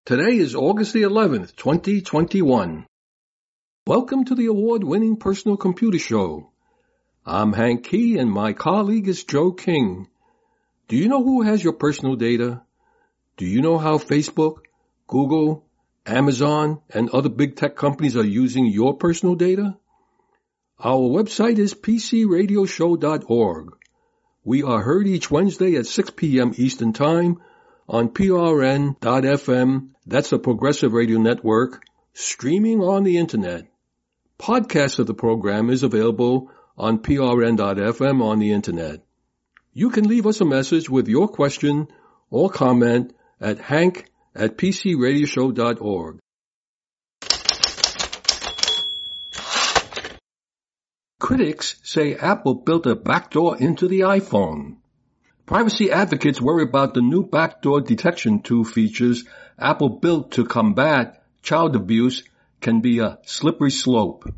Today is August the 11th, 2021. Welcome to the award-winning Personal Computer Show. I'm Hank Key and my colleague is Joe King. Do you know who has your personal data? Do you know how Facebook, Google, Amazon, and other big tech companies are using your personal data? Our website is pcradioshow.org. We are heard each Wednesday at 6 p.m. Eastern Time on PRN.FM, that's the Progressive Radio Network, streaming on the Internet. Podcasts of the program is available on PRN.FM on the Internet. You can leave us a message with your question or comment at hank@pcradioshow.org. Critics say Apple built a backdoor into the iPhone. Privacy advocates worry about the new backdoor detection tool features Apple built to combat child abuse can be a slippery slope.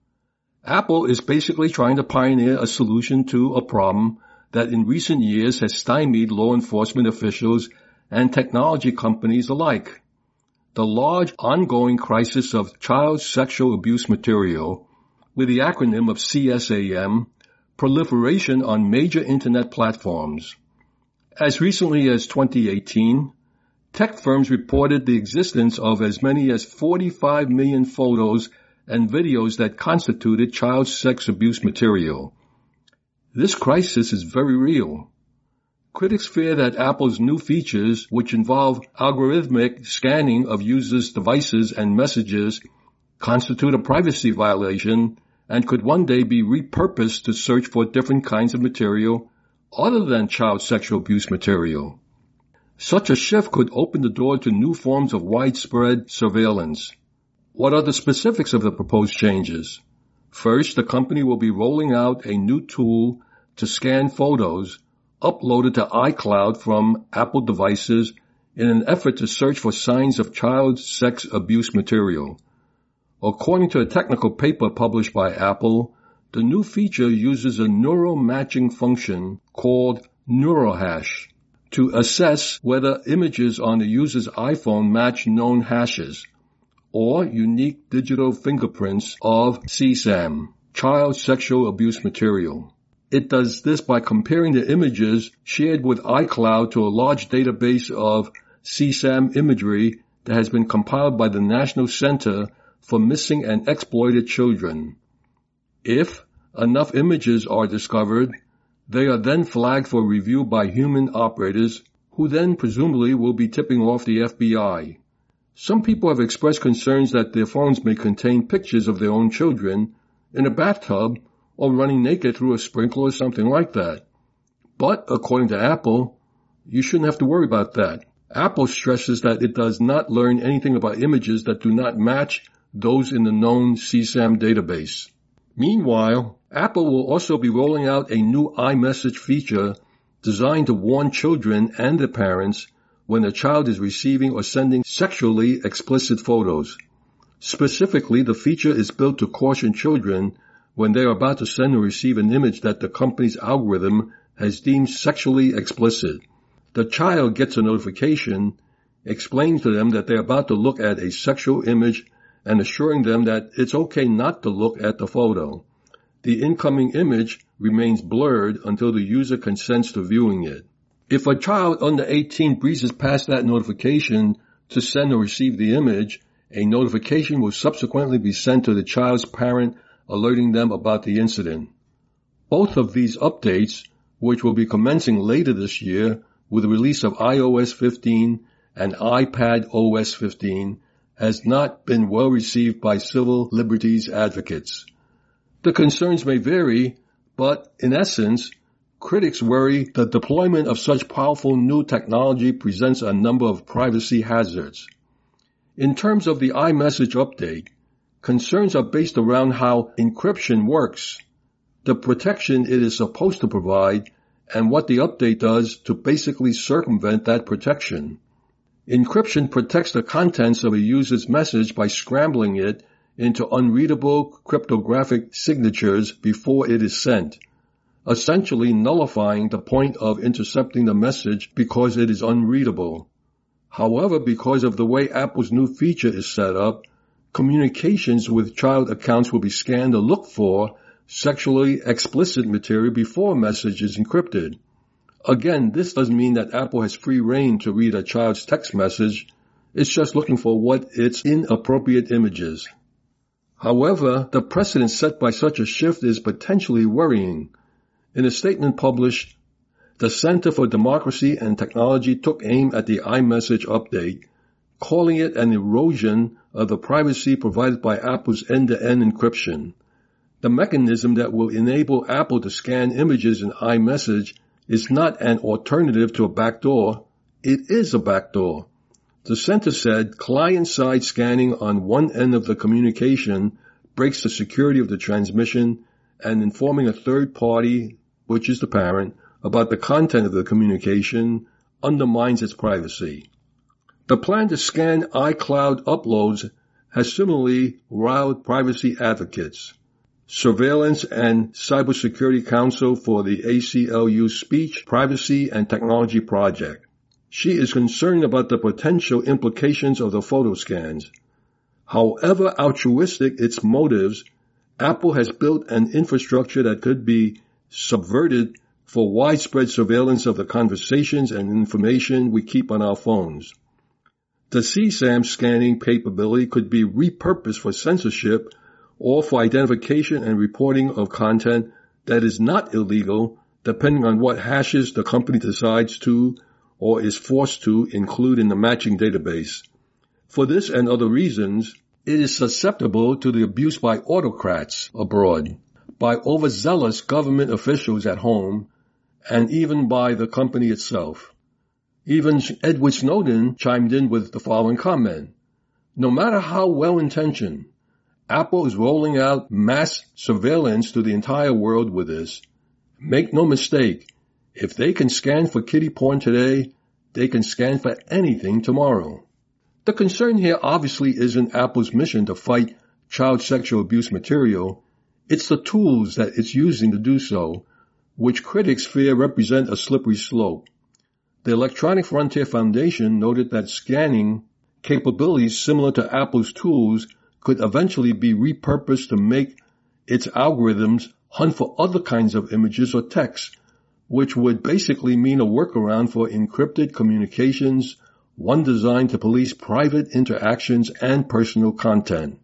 Apple is basically trying to pioneer a solution to a problem that in recent years has stymied law enforcement officials and technology companies alike. The large ongoing crisis of child sexual abuse material, with the acronym of CSAM, proliferation on major Internet platforms. As recently as 2018, tech firms reported the existence of as many as 45 million photos and videos that constituted child sex abuse material. This crisis is very real. Critics fear that Apple's new features, which involve algorithmic scanning of users' devices and messages, constitute a privacy violation and could one day be repurposed to search for different kinds of material other than child sexual abuse material. Such a shift could open the door to new forms of widespread surveillance. What are the specifics of the proposed changes? First, the company will be rolling out a new tool to scan photos uploaded to iCloud from Apple devices in an effort to search for signs of child sex abuse material. According to a technical paper published by Apple, the new feature uses a neural matching function called NeuroHash to assess whether images on the user's iPhone match known hashes or unique digital fingerprints of CSAM, child sexual abuse material. It does this by comparing the images shared with iCloud to a large database of CSAM imagery that has been compiled by the National Center for Missing and Exploited Children. If enough images are discovered, they are then flagged for review by human operators, who then presumably will be tipping off the FBI. Some people have expressed concerns that their phones may contain pictures of their own children in a bathtub or running naked through a sprinkler or something like that. But, according to Apple, you shouldn't have to worry about that. Apple stresses that it does not learn anything about images that do not match those in the known CSAM database. Meanwhile, Apple will also be rolling out a new iMessage feature designed to warn children and their parents when a child is receiving or sending sexually explicit photos. Specifically, the feature is built to caution children when they are about to send or receive an image that the company's algorithm has deemed sexually explicit. The child gets a notification explaining to them that they are about to look at a sexual image and assuring them that it's okay not to look at the photo. The incoming image remains blurred until the user consents to viewing it. If a child under 18 breezes past that notification to send or receive the image, a notification will subsequently be sent to the child's parent, alerting them about the incident. Both of these updates, which will be commencing later this year with the release of iOS 15 and iPad OS 15, has not been well received by civil liberties advocates. The concerns may vary, but in essence, critics worry the deployment of such powerful new technology presents a number of privacy hazards. In terms of the iMessage update, concerns are based around how encryption works, the protection it is supposed to provide, and what the update does to basically circumvent that protection. Encryption protects the contents of a user's message by scrambling it into unreadable cryptographic signatures before it is sent, essentially nullifying the point of intercepting the message because it is unreadable. However, because of the way Apple's new feature is set up, communications with child accounts will be scanned to look for sexually explicit material before a message is encrypted. Again, this doesn't mean that Apple has free rein to read a child's text message. It's just looking for what its inappropriate images. However, the precedent set by such a shift is potentially worrying. In a statement published, the Center for Democracy and Technology took aim at the iMessage update, calling it an erosion of the privacy provided by Apple's end-to-end encryption. The mechanism that will enable Apple to scan images in iMessage is not an alternative to a backdoor. It is a backdoor. The center said client-side scanning on one end of the communication breaks the security of the transmission, and informing a third party, which is the parent, about the content of the communication undermines its privacy. The plan to scan iCloud uploads has similarly riled privacy advocates. Surveillance and Cybersecurity Council for the ACLU Speech, Privacy, and Technology Project. She is concerned about the potential implications of the photo scans. However altruistic its motives, Apple has built an infrastructure that could be subverted for widespread surveillance of the conversations and information we keep on our phones. The CSAM scanning capability could be repurposed for censorship or for identification and reporting of content that is not illegal, depending on what hashes the company decides to or is forced to include in the matching database. For this and other reasons, it is susceptible to the abuse by autocrats abroad, by overzealous government officials at home, and even by the company itself. Even Edward Snowden chimed in with the following comment. No matter how well-intentioned, Apple is rolling out mass surveillance to the entire world with this. Make no mistake, if they can scan for kiddie porn today, they can scan for anything tomorrow. The concern here obviously isn't Apple's mission to fight child sexual abuse material. It's the tools that it's using to do so, which critics fear represent a slippery slope. The Electronic Frontier Foundation noted that scanning capabilities similar to Apple's tools could eventually be repurposed to make its algorithms hunt for other kinds of images or text, which would basically mean a workaround for encrypted communications, one designed to police private interactions and personal content.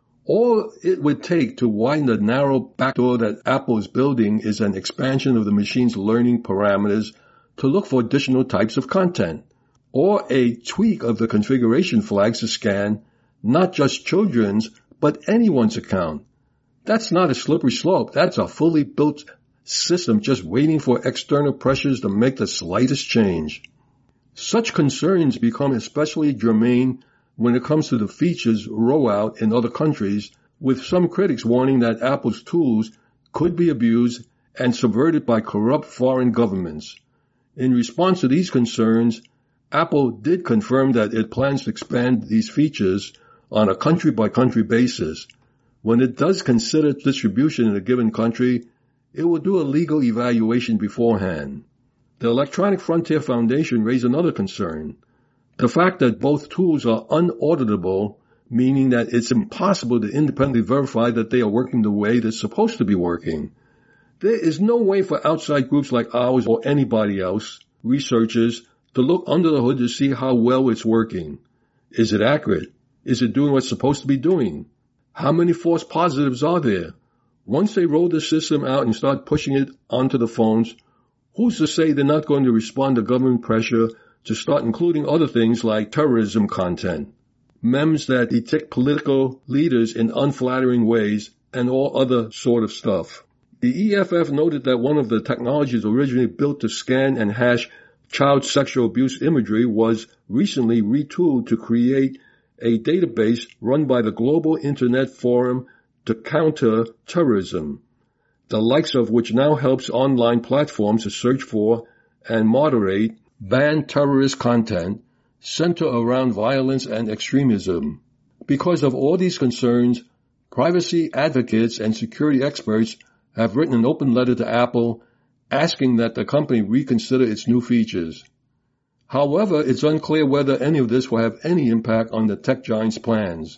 All it would take to widen the narrow backdoor that Apple is building is an expansion of the machine's learning parameters to look for additional types of content, or a tweak of the configuration flags to scan not just children's, but anyone's account. That's not a slippery slope. That's a fully built system just waiting for external pressures to make the slightest change. Such concerns become especially germane when it comes to the features rollout in other countries, with some critics warning that Apple's tools could be abused and subverted by corrupt foreign governments. In response to these concerns, Apple did confirm that it plans to expand these features on a country-by-country basis. When it does consider distribution in a given country, it will do a legal evaluation beforehand. The Electronic Frontier Foundation raised another concern. The fact that both tools are unauditable, meaning that it's impossible to independently verify that they are working the way they're supposed to be working. There is no way for outside groups like ours or anybody else, researchers, to look under the hood to see how well it's working. Is it accurate? Is it doing what's supposed to be doing? How many false positives are there? Once they roll the system out and start pushing it onto the phones, who's to say they're not going to respond to government pressure to start including other things like terrorism content, memes that depict political leaders in unflattering ways, and all other sort of stuff. The EFF noted that one of the technologies originally built to scan and hash child sexual abuse imagery was recently retooled to create a database run by the Global Internet Forum to Counter Terrorism, the likes of which now helps online platforms to search for and moderate banned terrorist content centered around violence and extremism. Because of all these concerns, privacy advocates and security experts have written an open letter to Apple asking that the company reconsider its new features. However, it's unclear whether any of this will have any impact on the tech giant's plans.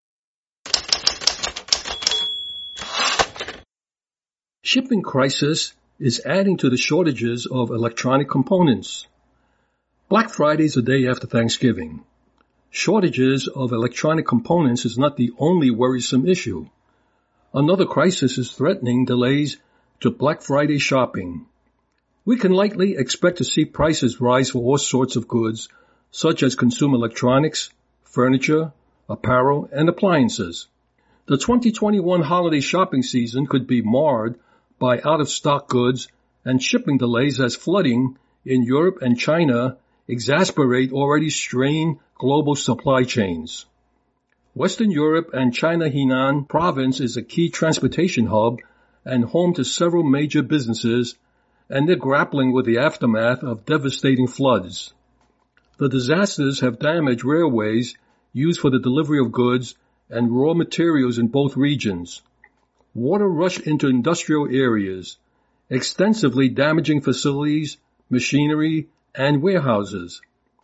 Shipping crisis is adding to the shortages of electronic components. Black Friday is the day after Thanksgiving. Shortages of electronic components is not the only worrisome issue. Another crisis is threatening delays to Black Friday shopping. We can likely expect to see prices rise for all sorts of goods, such as consumer electronics, furniture, apparel, and appliances. The 2021 holiday shopping season could be marred by out-of-stock goods and shipping delays as flooding in Europe and China exasperate already strained global supply chains. Western Europe and China Henan province is a key transportation hub and home to several major businesses, and they're grappling with the aftermath of devastating floods. The disasters have damaged railways used for the delivery of goods and raw materials in both regions. Water rushed into industrial areas, extensively damaging facilities, machinery, and warehouses.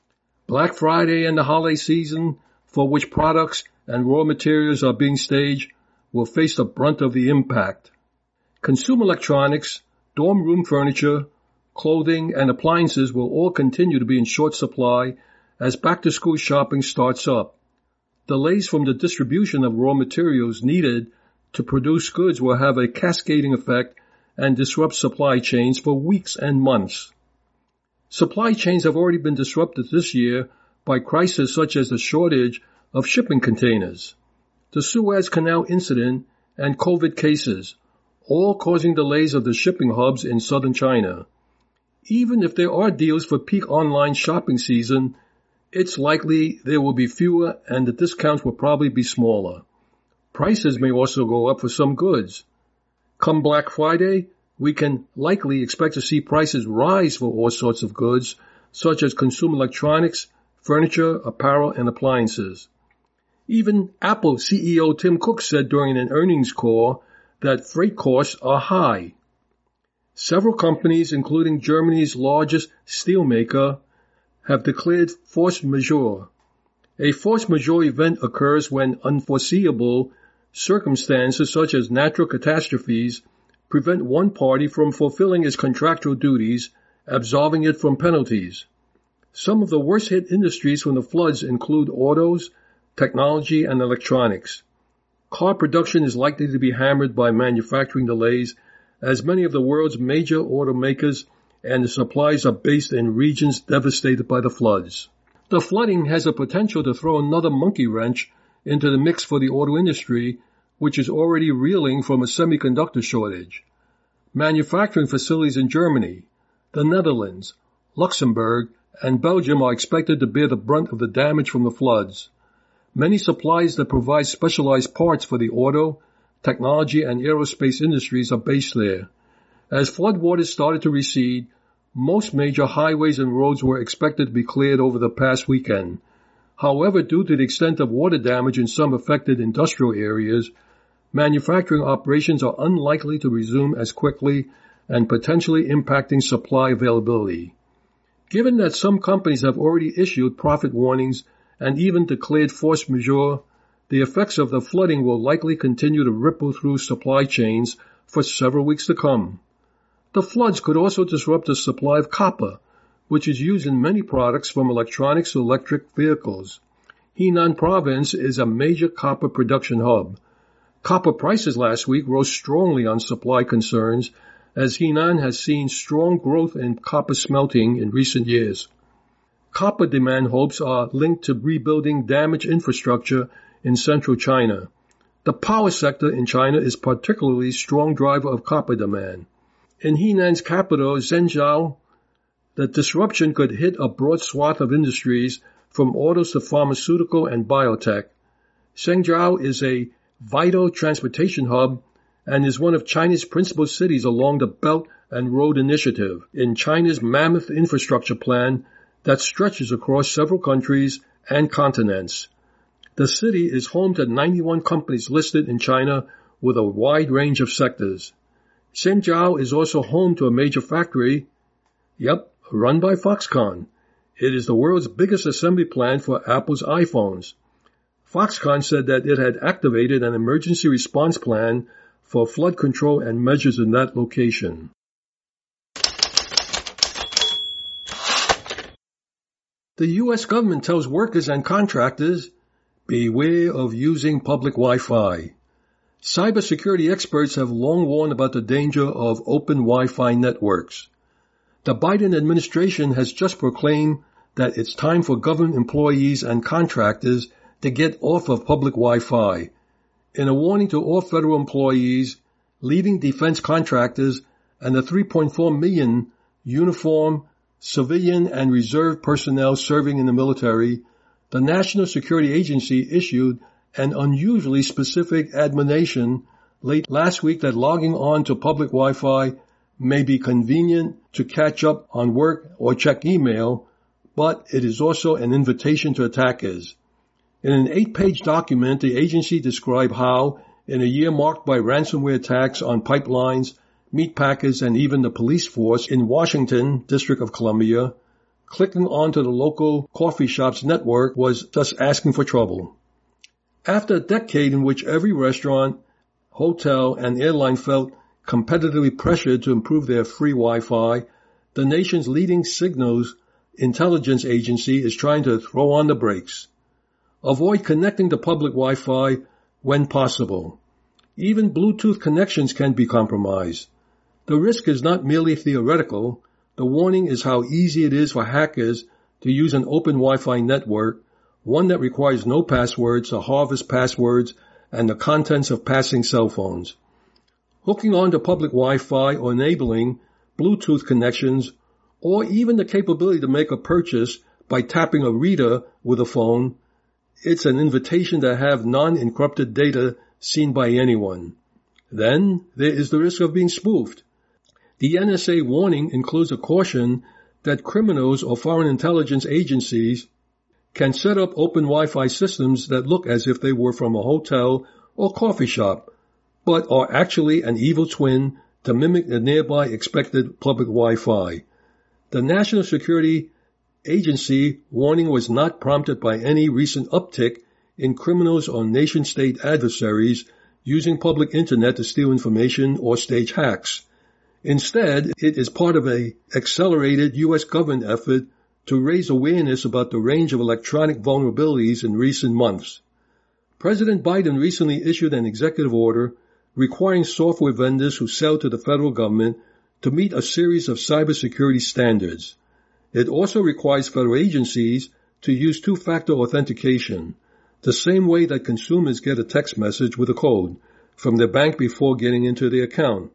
Black Friday and the holiday season, for which products and raw materials are being staged, will face the brunt of the impact. Consumer electronics, dorm room furniture, clothing, and appliances will all continue to be in short supply as back-to-school shopping starts up. Delays from the distribution of raw materials needed to produce goods will have a cascading effect and disrupt supply chains for weeks and months. Supply chains have already been disrupted this year by crises such as the shortage of shipping containers, the Suez Canal incident, and COVID cases, all causing delays of the shipping hubs in southern China. Even if there are deals for peak online shopping season, it's likely there will be fewer and the discounts will probably be smaller. Prices may also go up for some goods. Come Black Friday, we can likely expect to see prices rise for all sorts of goods, such as consumer electronics, furniture, apparel, and appliances. Even Apple CEO Tim Cook said during an earnings call that freight costs are high. Several companies, including Germany's largest steelmaker, have declared force majeure. A force majeure event occurs when unforeseeable circumstances such as natural catastrophes prevent one party from fulfilling its contractual duties, absolving it from penalties. Some of the worst-hit industries from the floods include autos, technology, and electronics. Car production is likely to be hammered by manufacturing delays, as many of the world's major automakers and the supplies are based in regions devastated by the floods. The flooding has the potential to throw another monkey wrench into the mix for the auto industry, which is already reeling from a semiconductor shortage. Manufacturing facilities in Germany, the Netherlands, Luxembourg, and Belgium are expected to bear the brunt of the damage from the floods. Many suppliers that provide specialized parts for the auto, technology, and aerospace industries are based there. As floodwaters started to recede, most major highways and roads were expected to be cleared over the past weekend. However, due to the extent of water damage in some affected industrial areas, manufacturing operations are unlikely to resume as quickly and potentially impacting supply availability. Given that some companies have already issued profit warnings and even declared force majeure, the effects of the flooding will likely continue to ripple through supply chains for several weeks to come. The floods could also disrupt the supply of copper, which is used in many products from electronics to electric vehicles. Henan Province is a major copper production hub. Copper prices last week rose strongly on supply concerns, as Henan has seen strong growth in copper smelting in recent years. Copper demand hopes are linked to rebuilding damaged infrastructure in central China. The power sector in China is particularly a strong driver of copper demand. In Henan's capital, Zhengzhou, the disruption could hit a broad swath of industries from autos to pharmaceutical and biotech. Zhengzhou is a vital transportation hub and is one of China's principal cities along the Belt and Road Initiative in China's mammoth infrastructure plan that stretches across several countries and continents. The city is home to 91 companies listed in China with a wide range of sectors. Zhengzhou is also home to a major factory, run by Foxconn. It is the world's biggest assembly plant for Apple's iPhones. Foxconn said that it had activated an emergency response plan for flood control and measures in that location. The U.S. government tells workers and contractors, beware of using public Wi-Fi. Cybersecurity experts have long warned about the danger of open Wi-Fi networks. The Biden administration has just proclaimed that it's time for government employees and contractors to get off of public Wi-Fi. In a warning to all federal employees, leading defense contractors, and the 3.4 million uniformed, civilian, and reserve personnel serving in the military, the National Security Agency issued an unusually specific admonition late last week that logging on to public Wi-Fi may be convenient to catch up on work or check email, but it is also an invitation to attackers. In an 8-page document, the agency described how, in a year marked by ransomware attacks on pipelines, meat packers, and even the police force in Washington, District of Columbia, clicking onto the local coffee shop's network was just asking for trouble. After a decade in which every restaurant, hotel, and airline felt competitively pressured to improve their free Wi-Fi, the nation's leading signals intelligence agency is trying to throw on the brakes. Avoid connecting to public Wi-Fi when possible. Even Bluetooth connections can be compromised. The risk is not merely theoretical. The warning is how easy it is for hackers to use an open Wi-Fi network, one that requires no passwords to harvest passwords and the contents of passing cell phones. Hooking on to public Wi-Fi or enabling Bluetooth connections, or even the capability to make a purchase by tapping a reader with a phone, it's an invitation to have non-encrypted data seen by anyone. Then there is the risk of being spoofed. The NSA warning includes a caution that criminals or foreign intelligence agencies can set up open Wi-Fi systems that look as if they were from a hotel or coffee shop, but are actually an evil twin to mimic the nearby expected public Wi-Fi. The National Security Agency warning was not prompted by any recent uptick in criminals or nation-state adversaries using public internet to steal information or stage hacks. Instead, it is part of an accelerated U.S. government effort to raise awareness about the range of electronic vulnerabilities in recent months. President Biden recently issued an executive order requiring software vendors who sell to the federal government to meet a series of cybersecurity standards. It also requires federal agencies to use two-factor authentication, the same way that consumers get a text message with a code from their bank before getting into their account.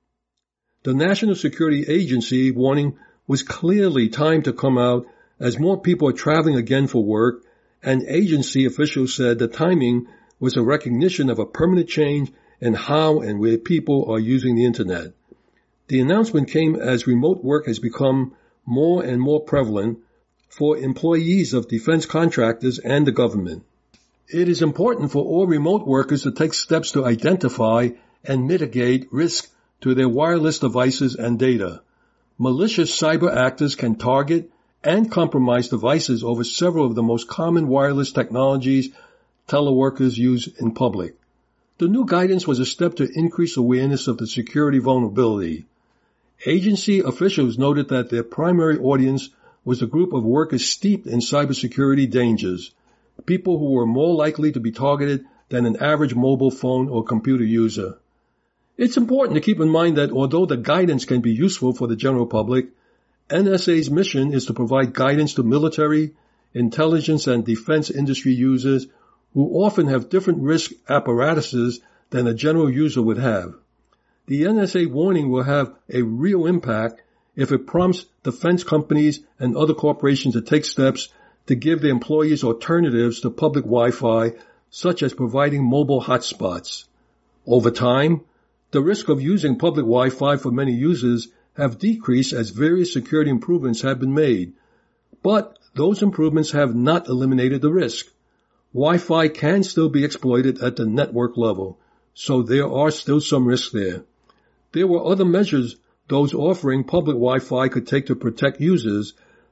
The National Security Agency warning was clearly timed to come out as more people are traveling again for work, and agency officials said the timing was a recognition of a permanent change in how and where people are using the internet. The announcement came as remote work has become more and more prevalent for employees of defense contractors and the government. It is important for all remote workers to take steps to identify and mitigate risk to their wireless devices and data. Malicious cyber actors can target and compromise devices over several of the most common wireless technologies teleworkers use in public. The new guidance was a step to increase awareness of the security vulnerability. Agency officials noted that their primary audience was a group of workers steeped in cybersecurity dangers, people who were more likely to be targeted than an average mobile phone or computer user. It's important to keep in mind that although the guidance can be useful for the general public, NSA's mission is to provide guidance to military, intelligence, and defense industry users who often have different risk apparatuses than a general user would have. The NSA warning will have a real impact if it prompts defense companies and other corporations to take steps to give their employees alternatives to public Wi-Fi, such as providing mobile hotspots. Over time, the risk of using public Wi-Fi for many users have decreased as various security improvements have been made. But those improvements have not eliminated the risk. Wi-Fi can still be exploited at the network level, so there are still some risks there. There were other measures those offering public Wi-Fi could take to protect users,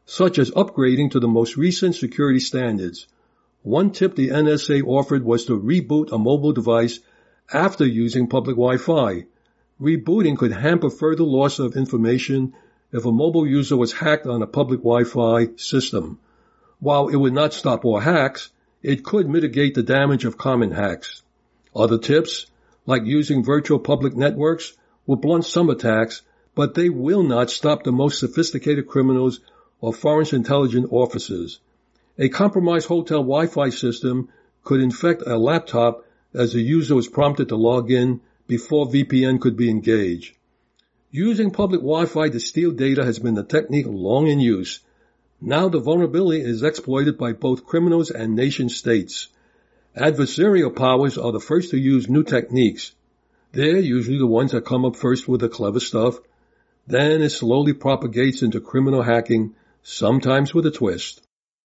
such as upgrading to the most recent security standards. One tip the NSA offered was to reboot a mobile device after using public Wi-Fi. Rebooting could hamper further loss of information if a mobile user was hacked on a public Wi-Fi system. While it would not stop all hacks, it could mitigate the damage of common hacks. Other tips, like using virtual public networks, will blunt some attacks, but they will not stop the most sophisticated criminals or foreign intelligence officers. A compromised hotel Wi-Fi system could infect a laptop as the user was prompted to log in before VPN could be engaged. Using public Wi-Fi to steal data has been a technique long in use. Now the vulnerability is exploited by both criminals and nation-states. Adversarial powers are the first to use new techniques. They're usually the ones that come up first with the clever stuff. Then it slowly propagates into criminal hacking, sometimes with a twist.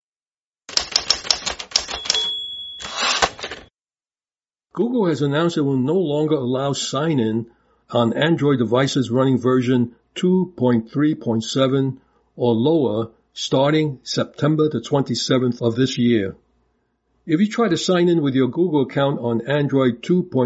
Google has announced it will no longer allow sign-in on Android devices running version 2.3.7 or lower starting September the 27th of this year. If you try to sign in with your Google account on Android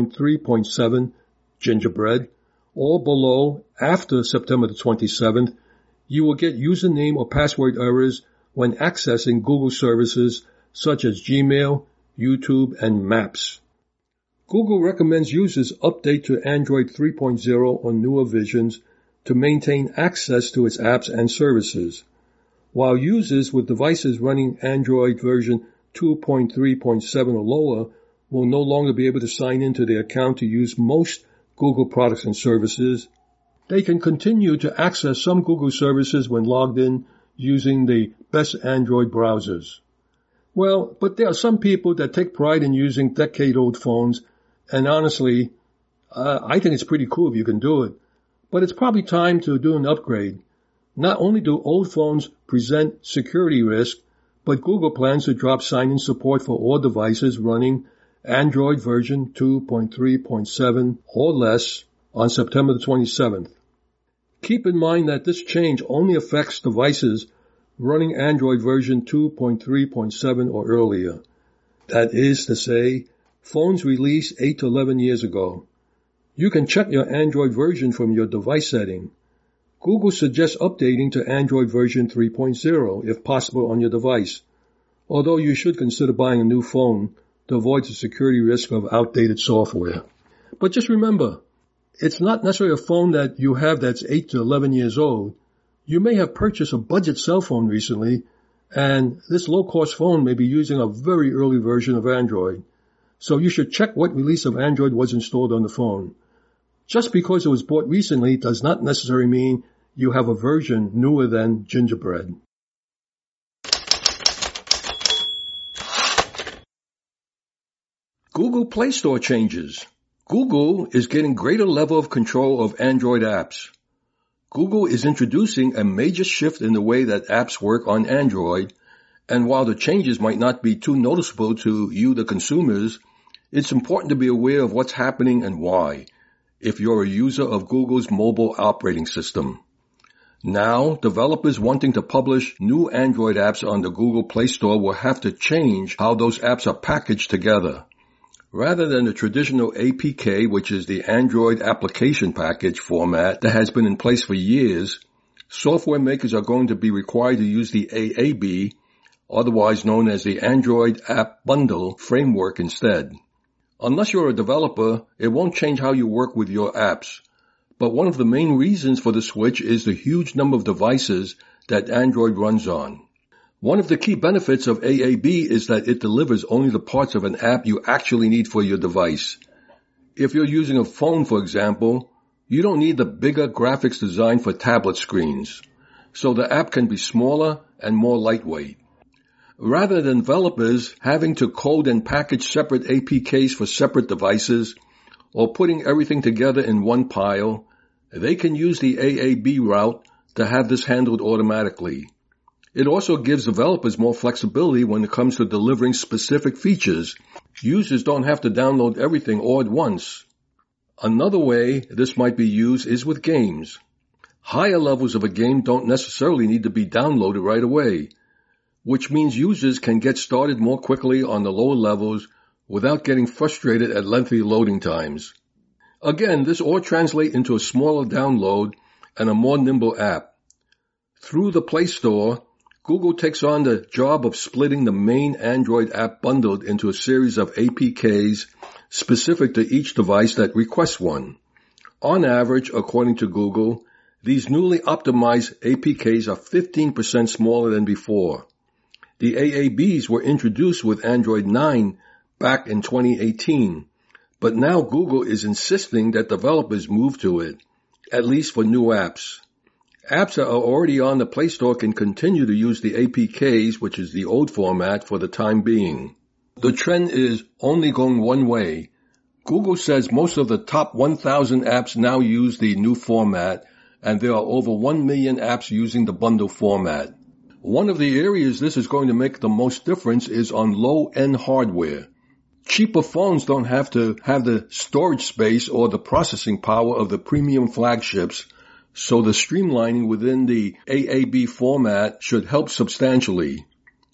2.3.7, Gingerbread, or below after September the 27th, you will get username or password errors when accessing Google services such as Gmail, YouTube, and Maps. Google recommends users update to Android 3.0 or newer versions to maintain access to its apps and services, while users with devices running Android version 2.3.7 or lower will no longer be able to sign into their account to use most Google products and services. They can continue to access some Google services when logged in using the best Android browsers. Well, but there are some people that take pride in using decade-old phones, and honestly, I think it's pretty cool if you can do it. But it's probably time to do an upgrade. Not only do old phones present security risk, but Google plans to drop sign-in support for all devices running Android version 2.3.7 or less on September the 27th. Keep in mind that this change only affects devices running Android version 2.3.7 or earlier. That is to say, phones released 8 to 11 years ago. You can check your Android version from your device setting. Google suggests updating to Android version 3.0 if possible on your device, although you should consider buying a new phone to avoid the security risk of outdated software. But just remember, it's not necessarily a phone that you have that's 8 to 11 years old. You may have purchased a budget cell phone recently, and this low-cost phone may be using a very early version of Android. So you should check what release of Android was installed on the phone. Just because it was bought recently does not necessarily mean you have a version newer than Gingerbread. Google Play Store changes. Google is getting greater level of control of Android apps. Google is introducing a major shift in the way that apps work on Android, and while the changes might not be too noticeable to you, the consumers, it's important to be aware of what's happening and why, if you're a user of Google's mobile operating system. Now, developers wanting to publish new Android apps on the Google Play Store will have to change how those apps are packaged together. Rather than the traditional APK, which is the Android application package format that has been in place for years, software makers are going to be required to use the AAB, otherwise known as the Android App Bundle framework instead. Unless you're a developer, it won't change how you work with your apps. But one of the main reasons for the switch is the huge number of devices that Android runs on. One of the key benefits of AAB is that it delivers only the parts of an app you actually need for your device. If you're using a phone, for example, you don't need the bigger graphics designed for tablet screens. So the app can be smaller and more lightweight. Rather than developers having to code and package separate APKs for separate devices or putting everything together in one pile, they can use the AAB route to have this handled automatically. It also gives developers more flexibility when it comes to delivering specific features. Users don't have to download everything all at once. Another way this might be used is with games. higher levels of a game don't necessarily need to be downloaded right away, which means users can get started more quickly on the lower levels without getting frustrated at lengthy loading times. Again, this all translates into a smaller download and a more nimble app. Through the Play Store, Google takes on the job of splitting the main Android app bundled into a series of APKs specific to each device that requests one. On average, according to Google, these newly optimized APKs are 15% smaller than before. The AABs were introduced with Android 9 back in 2018, but now Google is insisting that developers move to it, at least for new apps. Apps that are already on the Play Store can continue to use the APKs, which is the old format, for the time being. The trend is only going one way. Google says most of the top 1,000 apps now use the new format, and there are over 1 million apps using the bundle format. One of the areas this is going to make the most difference is on low-end hardware. Cheaper phones don't have to have the storage space or the processing power of the premium flagships, so the streamlining within the AAB format should help substantially.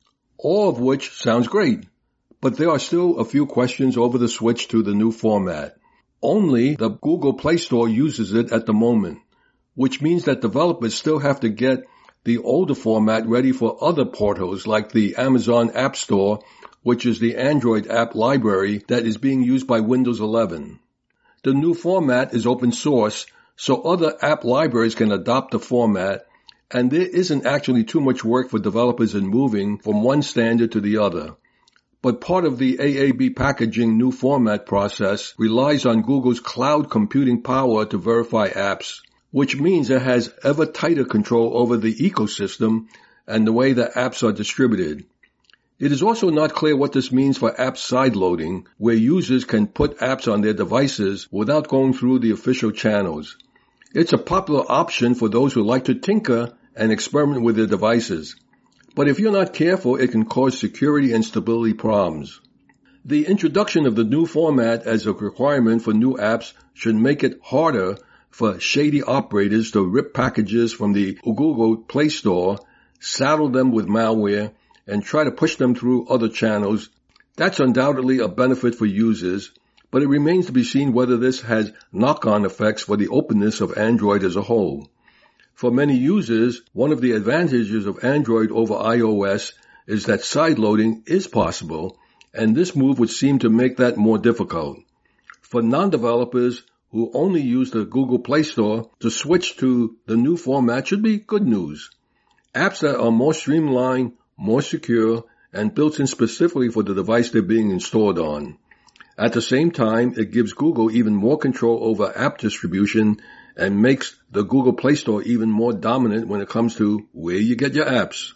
All of which sounds great, but there are still a few questions over the switch to the new format. Only the Google Play Store uses it at the moment, which means that developers still have to get the older format ready for other portals like the Amazon App Store, which is the Android app library that is being used by Windows 11. The new format is open source, so other app libraries can adopt the format, and there isn't actually too much work for developers in moving from one standard to the other. But part of the AAB packaging new format process relies on Google's cloud computing power to verify apps, which means it has ever tighter control over the ecosystem and the way that apps are distributed. It is also not clear what this means for app sideloading, where users can put apps on their devices without going through the official channels. It's a popular option for those who like to tinker and experiment with their devices. But if you're not careful, it can cause security and stability problems. The introduction of the new format as a requirement for new apps should make it harder for shady operators to rip packages from the Google Play Store, saddle them with malware, and try to push them through other channels. That's undoubtedly a benefit for users, but it remains to be seen whether this has knock-on effects for the openness of Android as a whole. For many users, one of the advantages of Android over iOS is that sideloading is possible, and this move would seem to make that more difficult. For non-developers who only use the Google Play Store, to switch to the new format should be good news. Apps that are more streamlined, more secure, and built in specifically for the device they're being installed on. At the same time, it gives Google even more control over app distribution and makes the Google Play Store even more dominant when it comes to where you get your apps.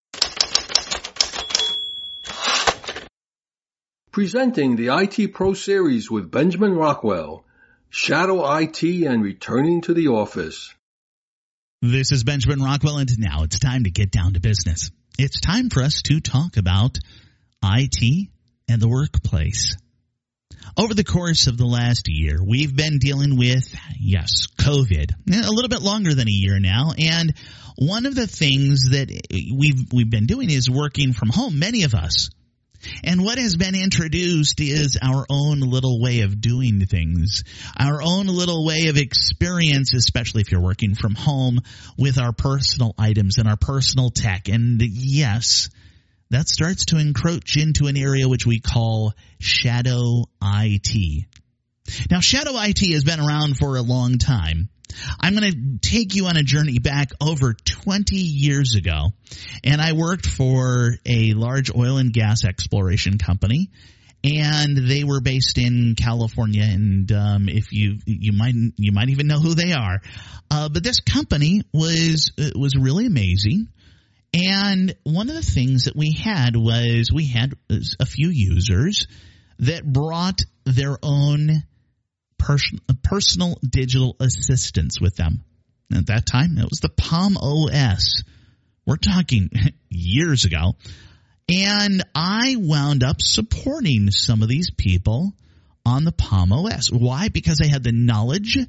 Presenting the IT Pro Series with Benjamin Rockwell, Shadow IT and returning to the office. This is Benjamin Rockwell, and now it's time to get down to business. It's time for us to talk about IT and the workplace. Over the course of the last year, we've been dealing with, COVID, a little bit longer than a year now. And one of the things that we've been doing is working from home, many of us. And what has been introduced is our own little way of doing things, our own little way of experience, especially if you're working from home, with our personal items and our personal tech. And yes, that starts to encroach into an area which we call shadow IT. Now, shadow IT has been around for a long time. I'm going to take you on a journey back over 20 years ago, and I worked for a large oil and gas exploration company, and they were based in California. And if you might even know who they are, but this company was really amazing. And one of the things that we had a few users that brought their own personal digital assistants with them. And at that time, it was the Palm OS. We're talking years ago. And I wound up supporting some of these people on the Palm OS. Why? Because I had the knowledge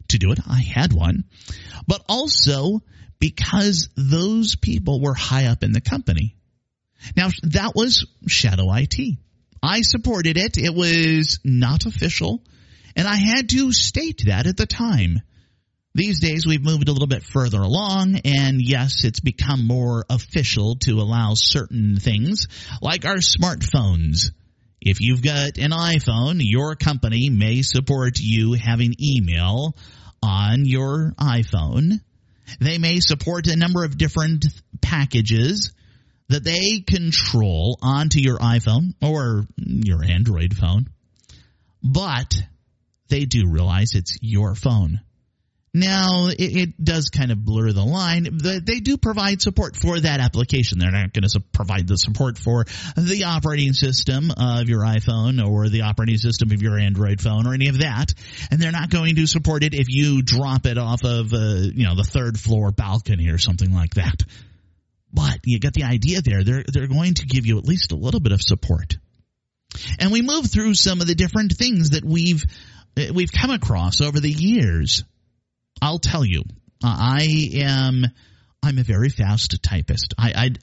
to do it. I had one. But also because those people were high up in the company. Now, that was Shadow IT. I supported it. It was not official, and I had to state that at the time. These days, we've moved a little bit further along, and yes, it's become more official to allow certain things, like our smartphones. If you've got an iPhone, your company may support you having email on your iPhone. They may support a number of different packages that they control onto your iPhone or your Android phone. But they do realize it's your phone. Now, it does kind of blur the line. They do provide support for that application. They're not going to provide the support for the operating system of your iPhone or the operating system of your Android phone or any of that. And they're not going to support it if you drop it off of, the third floor balcony or something like that. But you get the idea there. They're going to give you at least a little bit of support. And we move through some of the different things that we've come across over the years. I'll tell you, I'm a very fast typist.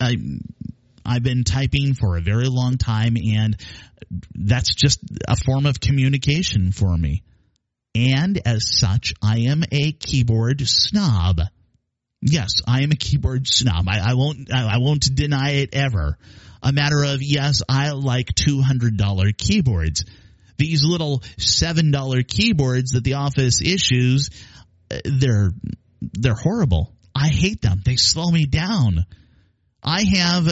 I've been typing for a very long time, and that's just a form of communication for me. And as such, I am a keyboard snob. Yes, I am a keyboard snob. I won't deny it ever. A matter of, yes, I like $200 keyboards. These little $7 keyboards that the office issues, they're horrible. I hate them. They slow me down. I have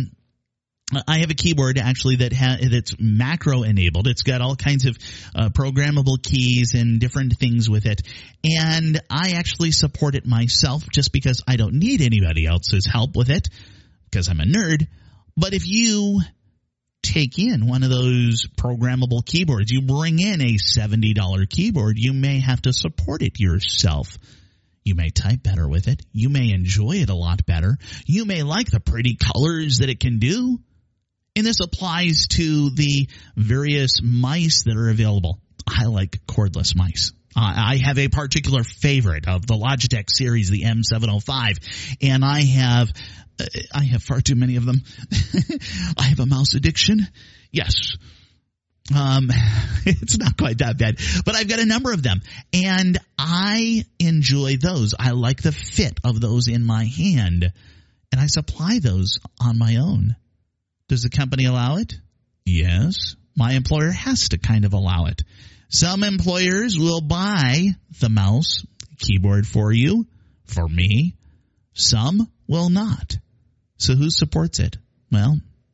a keyboard actually that's macro enabled. It's got all kinds of programmable keys and different things with it. And I actually support it myself just because I don't need anybody else's help with it because I'm a nerd. But if you take in one of those programmable keyboards, you bring in a $70 keyboard, you may have to support it yourself. You may type better with it. You may enjoy it a lot better. You may like the pretty colors that it can do. And this applies to the various mice that are available. I like cordless mice. I have a particular favorite of the Logitech series, the M705, and I have far too many of them. I have a mouse addiction. Yes. It's not quite that bad, but I've got a number of them, and I enjoy those. I like the fit of those in my hand, and I supply those on my own. Does the company allow it? Yes. My employer has to kind of allow it. Some employers will buy the mouse keyboard for you, for me. Some will not. So who supports it? Well,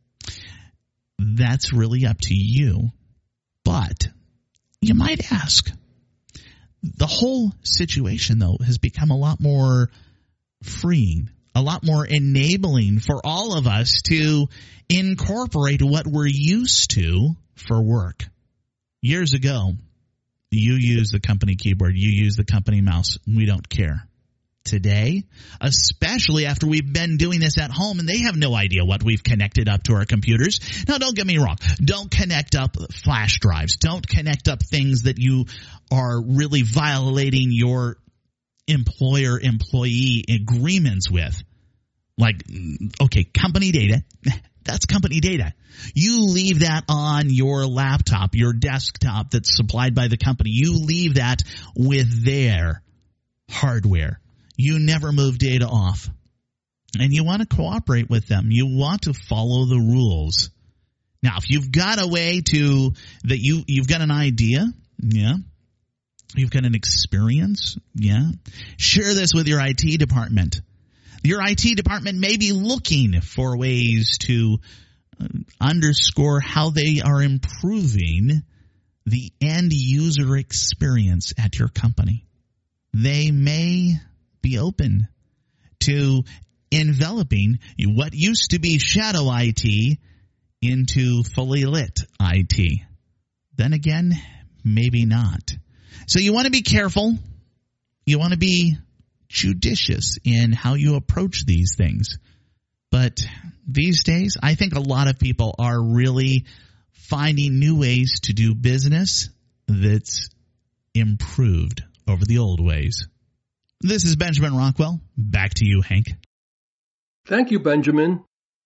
that's really up to you. But you might ask, the whole situation, though, has become a lot more freeing, a lot more enabling for all of us to incorporate what we're used to for work. Years ago, you use the company keyboard, you use the company mouse, we don't care. Today, especially after we've been doing this at home and they have no idea what we've connected up to our computers. Now, don't get me wrong. Don't connect up flash drives. Don't connect up things that you are really violating your employer-employee agreements with. Like, okay, company data. That's company data. You leave that on your laptop, your desktop that's supplied by the company. You leave that with their hardware. You never move data off. And you want to cooperate with them. You want to follow the rules. Now, if you've got a way to that you've got an idea, yeah. You've got an experience, yeah. Share this with your IT department. Your IT department may be looking for ways to underscore how they are improving the end user experience at your company. They may be open to enveloping what used to be shadow IT into fully lit IT. Then again, maybe not. So you want to be careful. You want to be judicious in how you approach these things. But these days, I think a lot of people are really finding new ways to do business that's improved over the old ways. This is Benjamin Rockwell. Back to you, Hank. Thank you, Benjamin.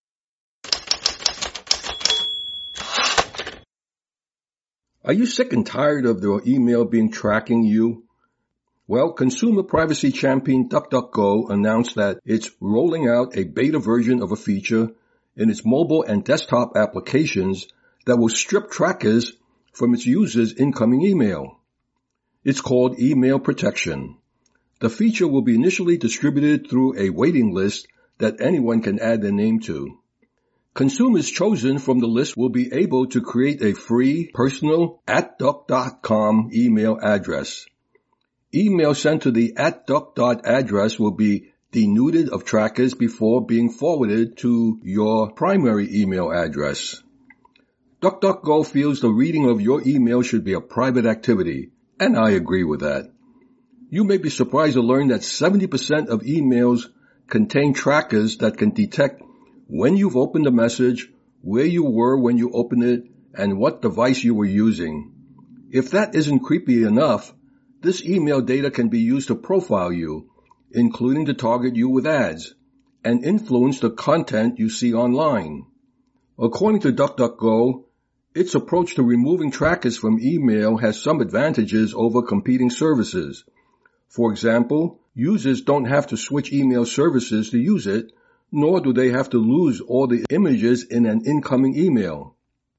Are you sick and tired of your email being tracking you? Well, consumer privacy champion DuckDuckGo announced that it's rolling out a beta version of a feature in its mobile and desktop applications that will strip trackers from its users' incoming email. It's called Email Protection. The feature will be initially distributed through a waiting list that anyone can add their name to. Consumers chosen from the list will be able to create a free personal @duck.com email address. Email sent to the @duck address will be denuded of trackers before being forwarded to your primary email address. DuckDuckGo feels the reading of your email should be a private activity, and I agree with that. You may be surprised to learn that 70% of emails contain trackers that can detect when you've opened a message, where you were when you opened it, and what device you were using. If that isn't creepy enough, this email data can be used to profile you, including to target you with ads, and influence the content you see online. According to DuckDuckGo, its approach to removing trackers from email has some advantages over competing services. For example, users don't have to switch email services to use it, nor do they have to lose all the images in an incoming email.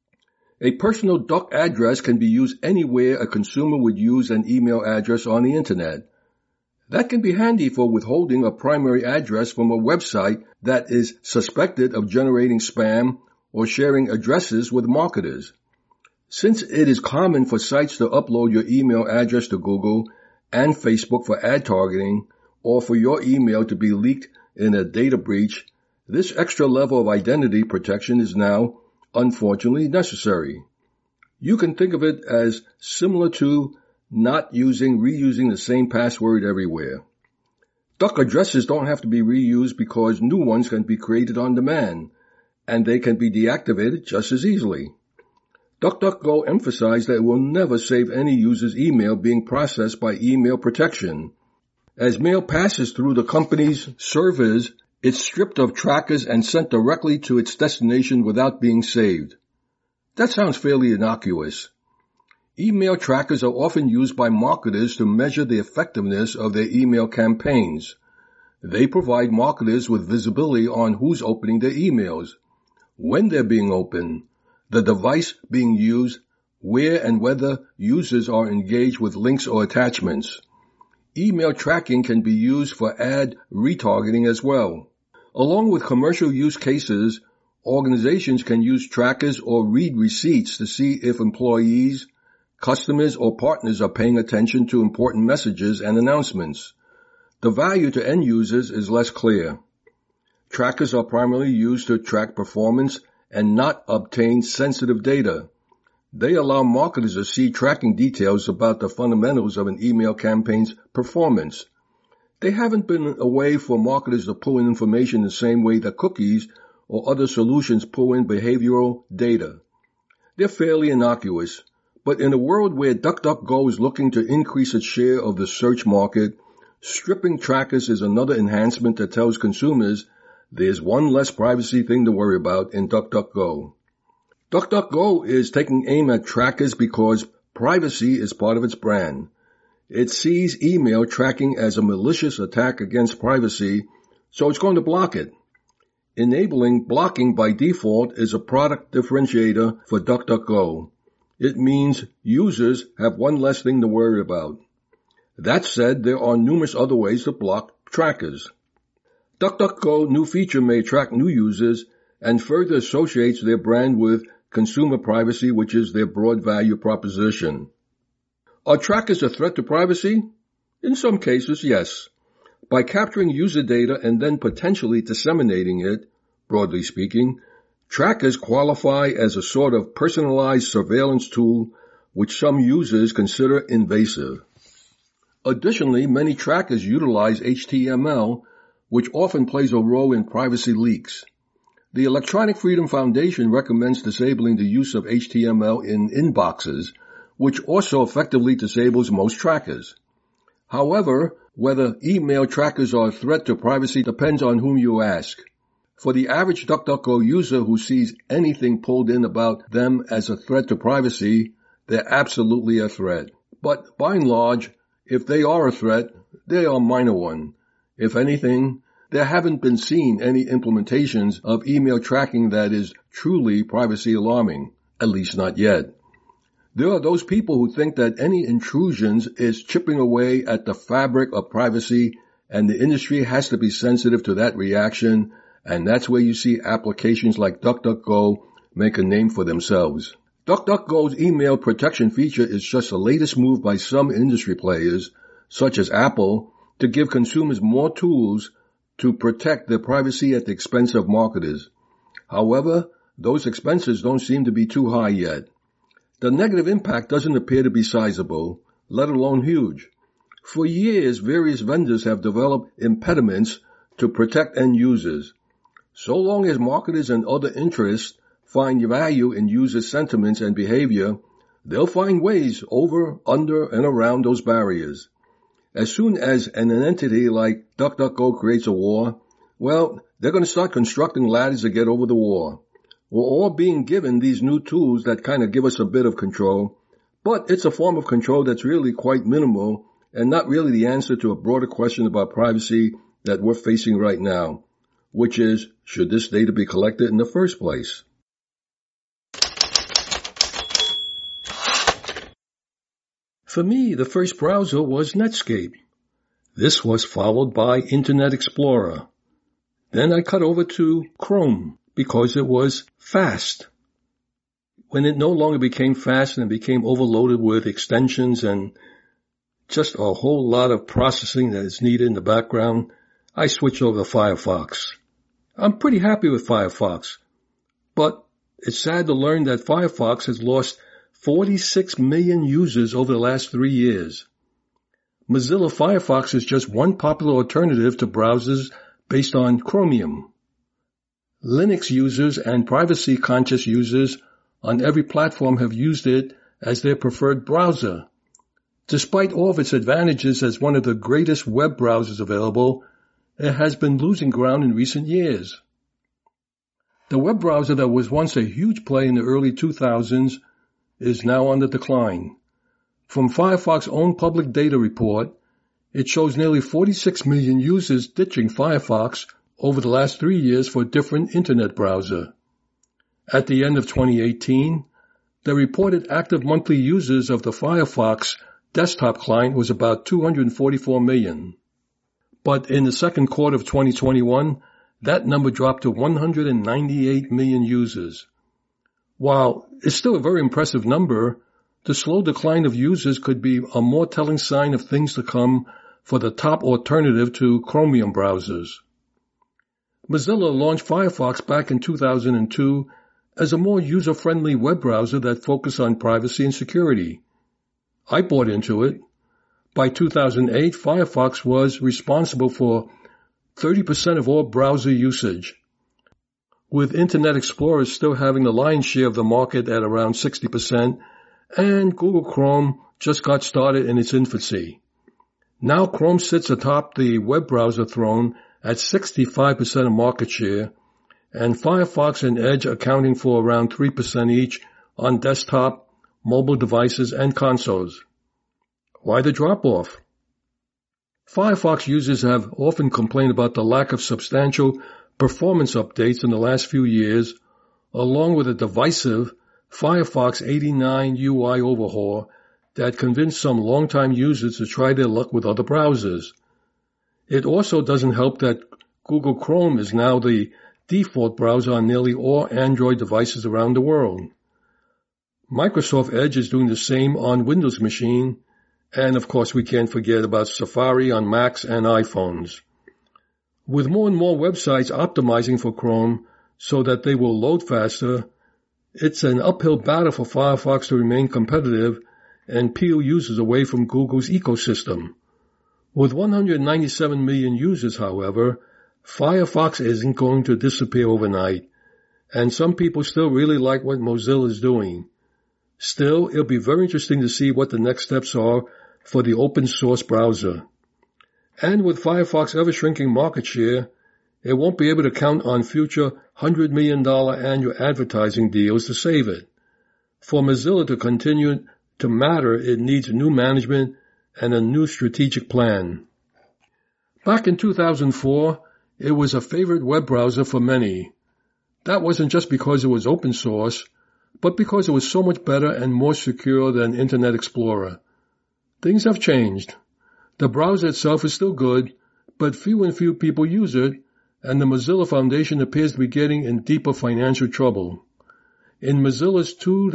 A personal duck address can be used anywhere a consumer would use an email address on the internet. That can be handy for withholding a primary address from a website that is suspected of generating spam or sharing addresses with marketers. Since it is common for sites to upload your email address to Google and Facebook for ad targeting, or for your email to be leaked in a data breach, this extra level of identity protection is now, unfortunately, necessary. You can think of it as similar to not reusing the same password everywhere. Duck addresses don't have to be reused because new ones can be created on demand, and they can be deactivated just as easily. DuckDuckGo emphasized that it will never save any user's email being processed by email protection. As mail passes through the company's servers, it's stripped of trackers and sent directly to its destination without being saved. That sounds fairly innocuous. Email trackers are often used by marketers to measure the effectiveness of their email campaigns. They provide marketers with visibility on who's opening their emails, when they're being opened, the device being used, where and whether users are engaged with links or attachments. Email tracking can be used for ad retargeting as well. Along with commercial use cases, organizations can use trackers or read receipts to see if employees, customers, or partners are paying attention to important messages and announcements. The value to end users is less clear. Trackers are primarily used to track performance and not obtain sensitive data. They allow marketers to see tracking details about the fundamentals of an email campaign's performance. They haven't been a way for marketers to pull in information the same way that cookies or other solutions pull in behavioral data. They're fairly innocuous, but in a world where DuckDuckGo is looking to increase its share of the search market, stripping trackers is another enhancement that tells consumers there's one less privacy thing to worry about in DuckDuckGo. DuckDuckGo is taking aim at trackers because privacy is part of its brand. It sees email tracking as a malicious attack against privacy, so it's going to block it. Enabling blocking by default is a product differentiator for DuckDuckGo. It means users have one less thing to worry about. That said, there are numerous other ways to block trackers. DuckDuckGo new feature may attract new users and further associates their brand with consumer privacy, which is their broad value proposition. Are trackers a threat to privacy? In some cases, yes. By capturing user data and then potentially disseminating it, broadly speaking, trackers qualify as a sort of personalized surveillance tool which some users consider invasive. Additionally, many trackers utilize HTML, which often plays a role in privacy leaks. The Electronic Freedom Foundation recommends disabling the use of HTML in inboxes, which also effectively disables most trackers. However, whether email trackers are a threat to privacy depends on whom you ask. For the average DuckDuckGo user who sees anything pulled in about them as a threat to privacy, they're absolutely a threat. But by and large, if they are a threat, they are a minor one. If anything, there haven't been seen any implementations of email tracking that is truly privacy alarming, at least not yet. There are those people who think that any intrusions is chipping away at the fabric of privacy, and the industry has to be sensitive to that reaction, and that's where you see applications like DuckDuckGo make a name for themselves. DuckDuckGo's email protection feature is just the latest move by some industry players, such as Apple, to give consumers more tools to protect their privacy at the expense of marketers. However, those expenses don't seem to be too high yet. The negative impact doesn't appear to be sizable, let alone huge. For years, various vendors have developed impediments to protect end users. So long as marketers and other interests find value in user sentiments and behavior, they'll find ways over, under, and around those barriers. As soon as an entity like DuckDuckGo creates a war, well, they're going to start constructing ladders to get over the war. We're all being given these new tools that kind of give us a bit of control, but it's a form of control that's really quite minimal and not really the answer to a broader question about privacy that we're facing right now, which is, should this data be collected in the first place? For me, the first browser was Netscape. This was followed by Internet Explorer. Then I cut over to Chrome because it was fast. When it no longer became fast and became overloaded with extensions and just a whole lot of processing that is needed in the background, I switched over to Firefox. I'm pretty happy with Firefox, but it's sad to learn that Firefox has lost 46 million users over the last 3 years. Mozilla Firefox is just one popular alternative to browsers based on Chromium. Linux users and privacy-conscious users on every platform have used it as their preferred browser. Despite all of its advantages as one of the greatest web browsers available, it has been losing ground in recent years. The web browser that was once a huge play in the early 2000s is now on the decline. From Firefox's own public data report, it shows nearly 46 million users ditching Firefox over the last 3 years for a different internet browser. At the end of 2018, the reported active monthly users of the Firefox desktop client was about 244 million. But in the second quarter of 2021, that number dropped to 198 million users. While it's still a very impressive number, the slow decline of users could be a more telling sign of things to come for the top alternative to Chromium browsers. Mozilla launched Firefox back in 2002 as a more user-friendly web browser that focused on privacy and security. I bought into it. By 2008, Firefox was responsible for 30% of all browser usage, with Internet Explorer still having the lion's share of the market at around 60%, and Google Chrome just got started in its infancy. Now Chrome sits atop the web browser throne at 65% of market share, and Firefox and Edge accounting for around 3% each on desktop, mobile devices, and consoles. Why the drop-off? Firefox users have often complained about the lack of substantial performance updates in the last few years, along with a divisive Firefox 89 UI overhaul that convinced some longtime users to try their luck with other browsers. It also doesn't help that Google Chrome is now the default browser on nearly all Android devices around the world. Microsoft Edge is doing the same on Windows machine, and of course we can't forget about Safari on Macs and iPhones. With more and more websites optimizing for Chrome so that they will load faster, it's an uphill battle for Firefox to remain competitive and peel users away from Google's ecosystem. With 197 million users, however, Firefox isn't going to disappear overnight, and some people still really like what Mozilla is doing. Still, it'll be very interesting to see what the next steps are for the open source browser. And with Firefox ever shrinking market share, it won't be able to count on future $100 million annual advertising deals to save it. For Mozilla to continue to matter, it needs new management and a new strategic plan. Back in 2004, it was a favorite web browser for many. That wasn't just because it was open source, but because it was so much better and more secure than Internet Explorer. Things have changed. The browser itself is still good, but few people use it, and the Mozilla Foundation appears to be getting in deeper financial trouble. In Mozilla's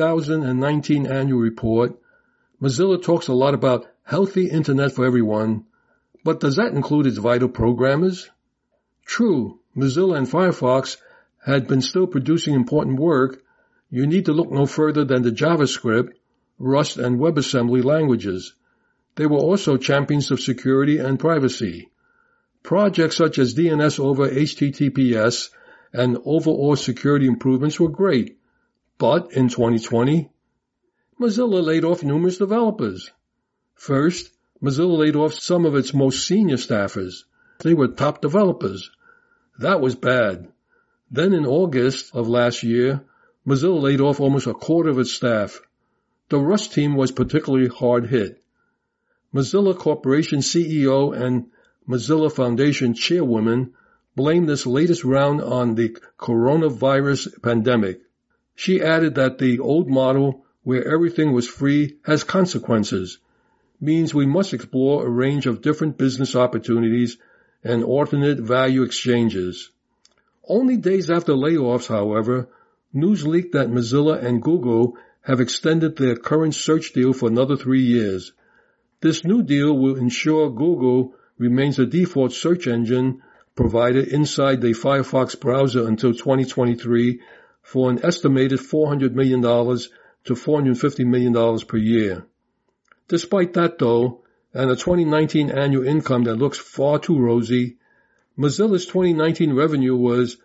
2019 annual report, Mozilla talks a lot about healthy Internet for everyone, but does that include its vital programmers? True, Mozilla and Firefox had been still producing important work. You need to look no further than the JavaScript, Rust, and WebAssembly languages. They were also champions of security and privacy. Projects such as DNS over HTTPS and overall security improvements were great. But in 2020, Mozilla laid off numerous developers. First, Mozilla laid off some of its most senior staffers. They were top developers. That was bad. Then in August of last year, Mozilla laid off almost a quarter of its staff. The Rust team was particularly hard hit. Mozilla Corporation CEO and Mozilla Foundation chairwoman blamed this latest round on the coronavirus pandemic. She added that the old model, where everything was free, has consequences, means we must explore a range of different business opportunities and alternate value exchanges. Only days after layoffs, however, news leaked that Mozilla and Google have extended their current search deal for another 3 years. This new deal will ensure Google remains the default search engine provider inside the Firefox browser until 2023 for an estimated $400 million to $450 million per year. Despite that, though, and a 2019 annual income that looks far too rosy, Mozilla's 2019 revenue was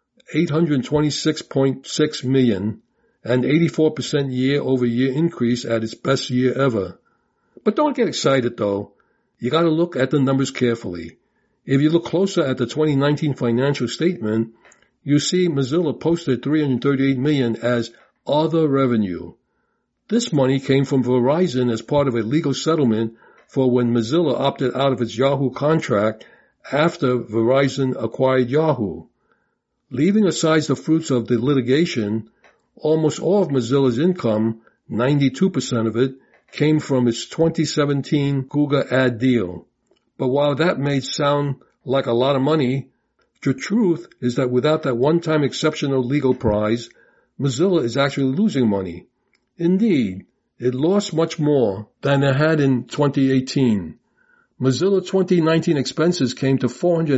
$826.6 million, an 84% year-over-year increase at its best year ever. But don't get excited, though. You got to look at the numbers carefully. If you look closer at the 2019 financial statement, you see Mozilla posted $338 million as other revenue. This money came from Verizon as part of a legal settlement for when Mozilla opted out of its Yahoo contract after Verizon acquired Yahoo. Leaving aside the fruits of the litigation, almost all of Mozilla's income, 92% of it, came from its 2017 Google ad deal. But while that may sound like a lot of money, the truth is that without that one-time exceptional legal prize, Mozilla is actually losing money. Indeed, it lost much more than it had in 2018. Mozilla 2019 expenses came to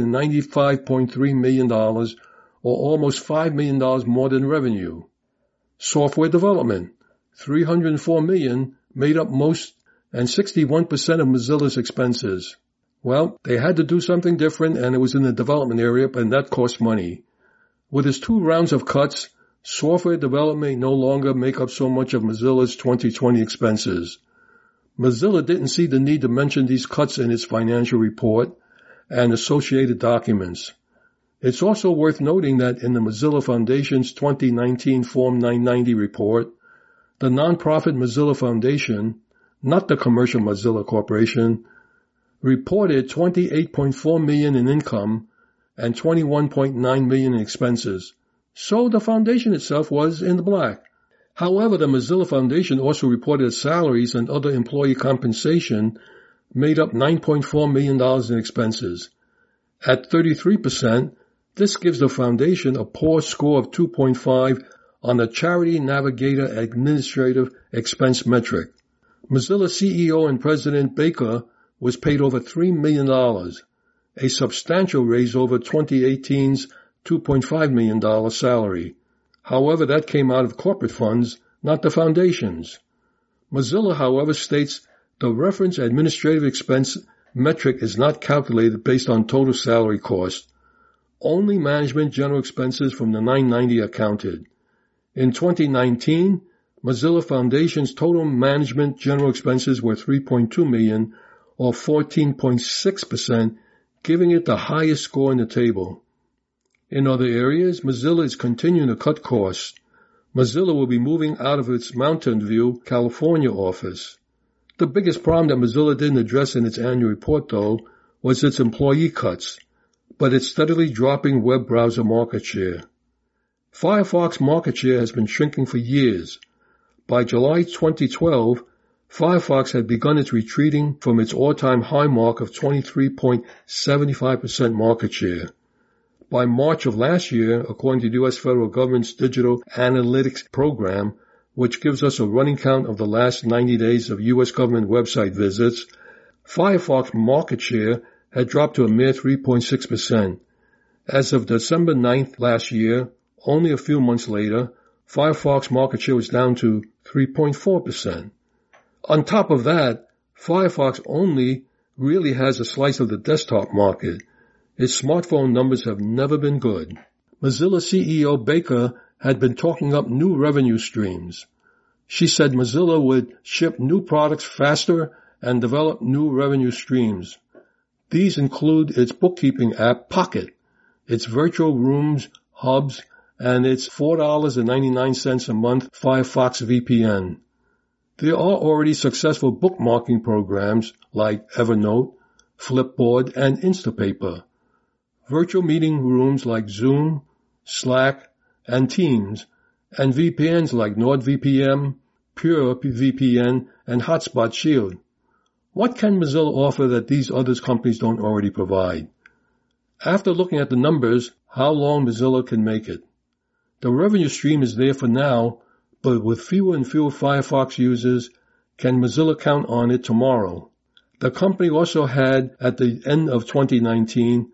$495.3 million, or almost $5 million more than revenue. Software development, $304 million, made up most and 61% of Mozilla's expenses. Well, they had to do something different, and it was in the development area, and that cost money. With its 2 rounds of cuts, software development may no longer make up so much of Mozilla's 2020 expenses. Mozilla didn't see the need to mention these cuts in its financial report and associated documents. It's also worth noting that in the Mozilla Foundation's 2019 Form 990 report, the nonprofit Mozilla Foundation, not the commercial Mozilla Corporation, reported $28.4 million in income and $21.9 million in expenses. So the foundation itself was in the black. However, the Mozilla Foundation also reported that salaries and other employee compensation made up $9.4 million in expenses. At 33%, this gives the foundation a poor score of 2.5 on the Charity Navigator Administrative Expense metric. Mozilla CEO and President Baker was paid over $3 million, a substantial raise over 2018's $2.5 million salary. However, that came out of corporate funds, not the foundation's. Mozilla, however, states the reference administrative expense metric is not calculated based on total salary cost. Only management general expenses from the 990 are counted. In 2019, Mozilla Foundation's total management general expenses were $3.2 million, or 14.6%, giving it the highest score in the table. In other areas, Mozilla is continuing to cut costs. Mozilla will be moving out of its Mountain View, California office. The biggest problem that Mozilla didn't address in its annual report, though, was its employee cuts, but it's steadily dropping web browser market share. Firefox market share has been shrinking for years. By July 2012, Firefox had begun its retreating from its all-time high mark of 23.75% market share. By March of last year, according to the U.S. federal government's Digital Analytics Program, which gives us a running count of the last 90 days of U.S. government website visits, Firefox market share had dropped to a mere 3.6%. As of December 9th last year, only a few months later, Firefox market share was down to 3.4%. On top of that, Firefox only really has a slice of the desktop market. Its smartphone numbers have never been good. Mozilla CEO Baker had been talking up new revenue streams. She said Mozilla would ship new products faster and develop new revenue streams. These include its bookkeeping app Pocket, its virtual rooms, hubs, and its $4.99 a month Firefox VPN. There are already successful bookmarking programs like Evernote, Flipboard, and Instapaper. Virtual meeting rooms like Zoom, Slack, and Teams, and VPNs like NordVPN, PureVPN, and Hotspot Shield. What can Mozilla offer that these other companies don't already provide? After looking at the numbers, how long Mozilla can make it? The revenue stream is there for now, but with fewer and fewer Firefox users, can Mozilla count on it tomorrow? The company also had, at the end of 2019,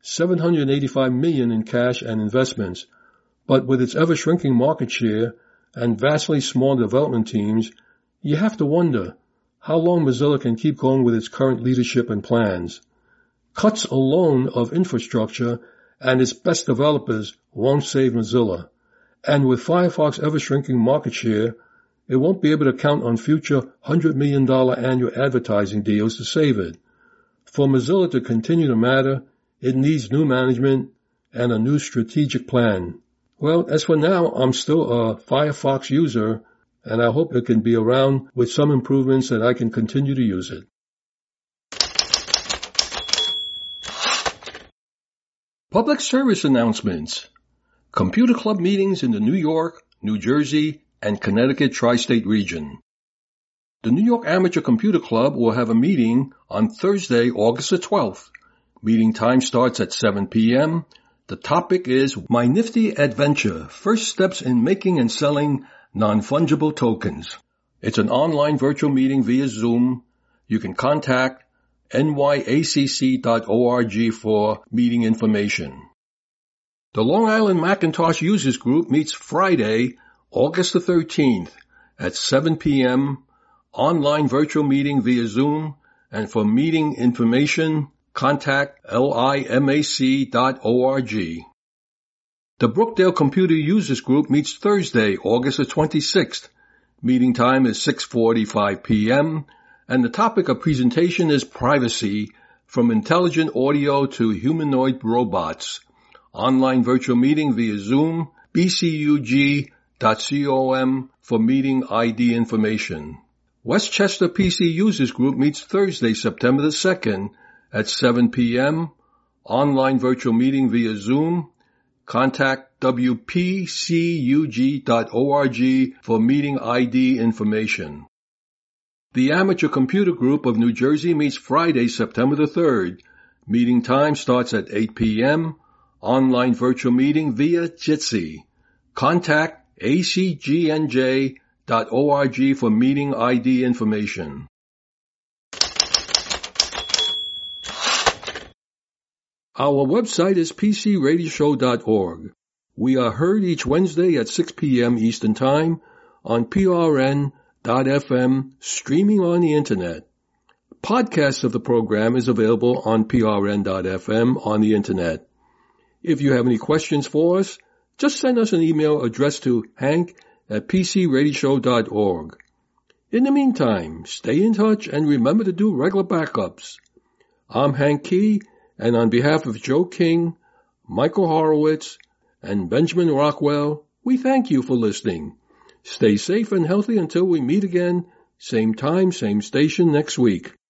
$785 million in cash and investments, but with its ever-shrinking market share and vastly small development teams, you have to wonder how long Mozilla can keep going with its current leadership and plans. Cuts alone of infrastructure and its best developers won't save Mozilla. And with Firefox ever-shrinking market share, it won't be able to count on future $100 million annual advertising deals to save it. For Mozilla to continue to matter, it needs new management and a new strategic plan. Well, as for now, I'm still a Firefox user, and I hope it can be around with some improvements that I can continue to use it. Public service announcements. Computer Club meetings in the New York, New Jersey, and Connecticut tri-state region. The New York Amateur Computer Club will have a meeting on Thursday, August the 12th. Meeting time starts at 7 p.m. The topic is My Nifty Adventure, First Steps in Making and Selling Non-Fungible Tokens. It's an online virtual meeting via Zoom. You can contact nyacc.org for meeting information. The Long Island Macintosh Users Group meets Friday, August the 13th at 7 p.m. Online virtual meeting via Zoom, and for meeting information, contact limac.org. The Brookdale Computer Users Group meets Thursday, August the 26th. Meeting time is 6:45 p.m., and the topic of presentation is privacy, from intelligent audio to humanoid robots. Online virtual meeting via Zoom, bcug.com for meeting ID information. Westchester PC Users Group meets Thursday, September the 2nd at 7 p.m. Online virtual meeting via Zoom. Contact wpcug.org for meeting ID information. The Amateur Computer Group of New Jersey meets Friday, September the 3rd. Meeting time starts at 8 p.m. Online virtual meeting via Jitsi. Contact acgnj.org for meeting ID information. Our website is pcradioshow.org. We are heard each Wednesday at 6 p.m. Eastern Time on prn.fm, streaming on the Internet. Podcasts of the program is available on prn.fm on the Internet. If you have any questions for us, just send us an email addressed to Hank at pcradioshow.org. In the meantime, stay in touch and remember to do regular backups. I'm Hank Key, and on behalf of Joe King, Michael Horowitz, and Benjamin Rockwell, we thank you for listening. Stay safe and healthy until we meet again, same time, same station next week.